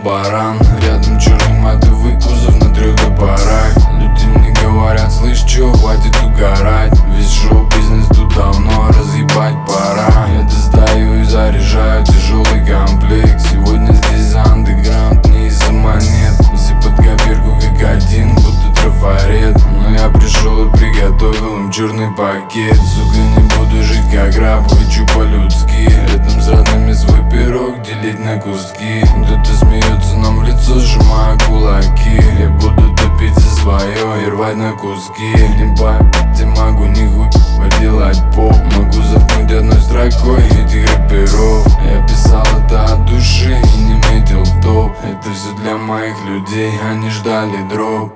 баран. Рядом черный матовый кузов на 3 топорах. Люди мне говорят: слышь, чё, хватит угорать. Весь шоу-бизнес тут давно разъебать пора. Я достаю и заряжаю тяжелый комплект. Сегодня здесь андеграунд, не из-за монет. Все под копирку как один, будто трафарет. Но я пришел и приготовил им черный пакет. Сука, не буду жить как раб, хочу по-людски. Рядом с родными свой пирог делить на куски. Кто-то смеется нам в лицо, сжимая кулаки. Я буду топить за свое и рвать на куски. Ебать, я могу нихуй поделать поп. Могу заткнуть одной строкой этих рэперов. Я писал это от души и не метил в топ. Это все для моих людей, они ждали дроп.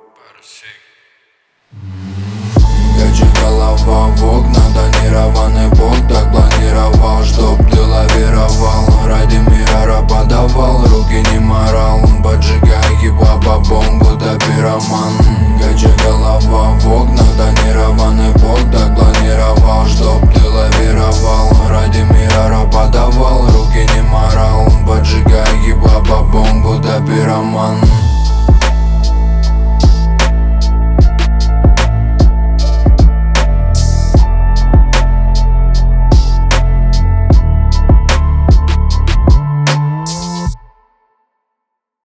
Кача голова в окна, тонированный бог. Так планировал, чтоб ты лавировал. Ради мира раб подавал, руки не морал. Поджигай хип-хоп, бомб, будто пироман.